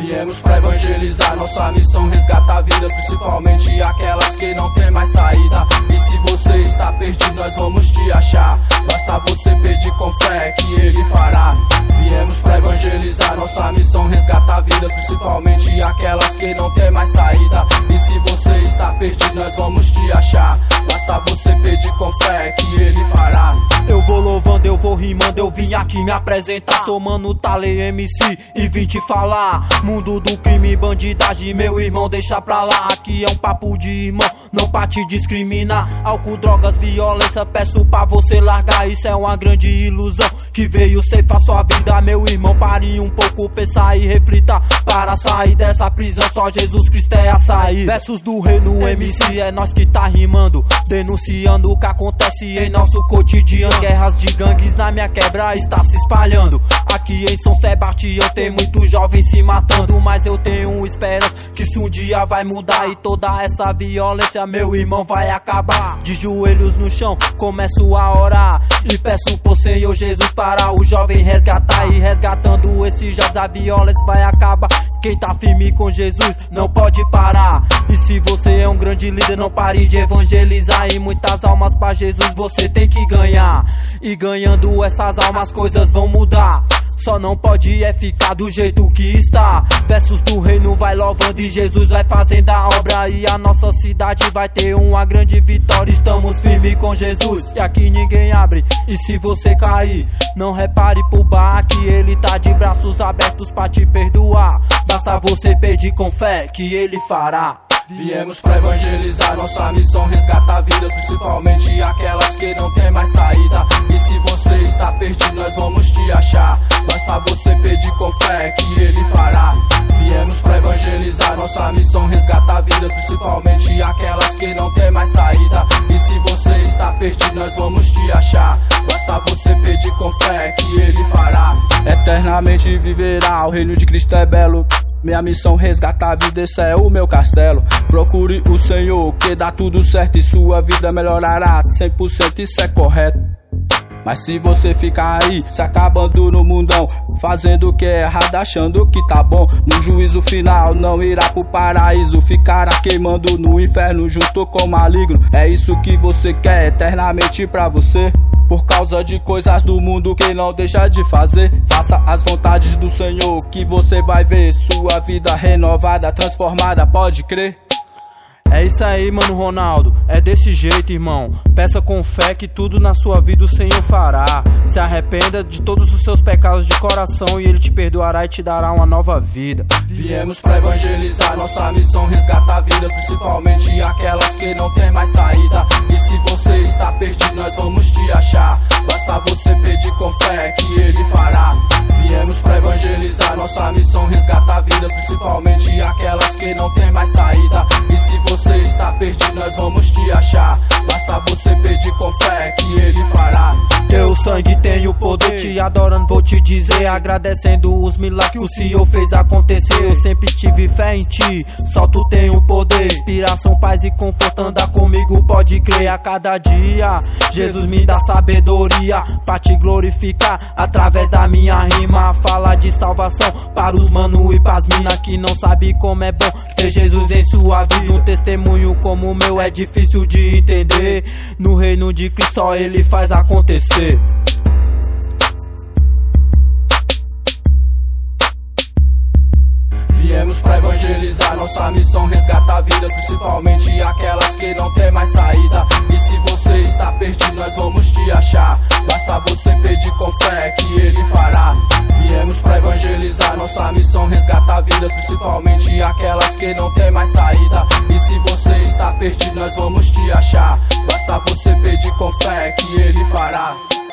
Viemos pra evangelizar, nossa missão resgatar vidas, principalmente aquelas que não tem mais saída. E se você está perdido, nós vamos te achar. Basta você pedir com fé que Ele fará. Viemos pra evangelizar, nossa missão resgatar vidas, principalmente aquelas que não tem mais saída. E se você está perdido, nós vamos te achar. Basta você pedir com fé que Ele fará. Eu vou louvando, eu vou rimando, eu vim aqui me apresentar. Sou Mano Talei MC e vim te falar. Mundo do crime, bandidagem, meu irmão, deixa pra lá. Aqui é um papo de irmão, não pra te discriminar. Álcool, drogas, violência, peço pra você largar. Isso é uma grande ilusão que veio ceifar sua vida. Meu irmão, pare um pouco, pensar e reflita. Para sair dessa prisão, só Jesus Cristo é a sair. Versos do Reino MC, é nós que tá rimando, denunciando o que acontece em nosso cotidiano. Guerras de gangues na minha quebra está se espalhando. Aqui em São Sebastião tem muitos jovens se matando, mas eu tenho esperança que isso um dia vai mudar. E toda essa violência, meu irmão, vai acabar. De joelhos no chão, começo a orar e peço pro Senhor Jesus para o jovem resgatar. E resgatando esse jovem, a violência vai acabar. Quem tá firme com Jesus não pode parar. E se você é um grande líder, não pare de evangelizar. E muitas almas pra Jesus você tem que ganhar. E ganhando essas almas, coisas vão mudar. Só não pode ficar do jeito que está. Versos do reino vai louvando e Jesus vai fazendo a obra. E a nossa cidade vai ter uma grande vitória. Estamos firmes com Jesus e aqui ninguém abre. E se você cair, não repare pro bar, que Ele tá de braços abertos pra te perdoar. Basta você pedir com fé que Ele fará. Viemos pra evangelizar, nossa missão resgatar vidas, principalmente aquelas que não tem mais saída. E se você está perdido, nós vamos te achar. Basta você pedir com fé que Ele fará. Viemos pra evangelizar, nossa missão resgatar vidas, principalmente aquelas que não tem mais saída. E se você está perdido, nós vamos te achar. Basta você pedir com fé que Ele fará. Eternamente viverá, o reino de Cristo é belo. Minha missão resgatar a vida, esse é o meu castelo. Procure o Senhor que dá tudo certo e sua vida melhorará 100%, isso é correto. Mas se você ficar aí, se acabando no mundão, fazendo o que é errado, achando que tá bom, no juízo final não irá pro paraíso, ficará queimando no inferno junto com o maligno. É isso que você quer eternamente pra você? Por causa de coisas do mundo que não deixa de fazer. Faça as vontades do Senhor que você vai ver sua vida renovada, transformada, pode crer. É isso aí, Mano Ronaldo, é desse jeito, irmão. Peça com fé que tudo na sua vida o Senhor fará. Se arrependa de todos os seus pecados de coração e Ele te perdoará e te dará uma nova vida. Viemos pra evangelizar, nossa missão resgatar vidas, principalmente aquelas que não tem mais saída. E se você está perdido, nós vamos te achar. Basta você pedir com fé que Ele fará. Viemos pra evangelizar, nossa missão resgatar vidas, principalmente aquelas que não tem mais saída. E se você está perdido, nós vamos te achar. Basta você pedir com fé que Ele fará. Teu sangue tem o poder, te adorando vou te dizer, agradecendo os milagres que o Senhor fez acontecer. Eu sempre tive fé em ti, só tu tem o poder. Inspiração, paz e conforto, anda comigo, pode crer a cada dia. Jesus me dá sabedoria pra te glorificar através da minha rima. Fala de salvação para os mano e pras mina que não sabe como é bom ter Jesus em sua vida. Um testemunho como o meu é difícil de entender. No reino de Cristo só Ele faz acontecer. Viemos pra evangelizar, nossa missão resgatar vidas, principalmente aquelas que não tem mais saída. E se você está perdido, nós vamos te achar. Basta você pedir com fé que Ele fará. Viemos pra evangelizar, nossa missão resgatar vidas, principalmente aquelas que não tem mais saída. E se você está perdido, nós vamos te achar. Basta você pedir com fé que Ele fará.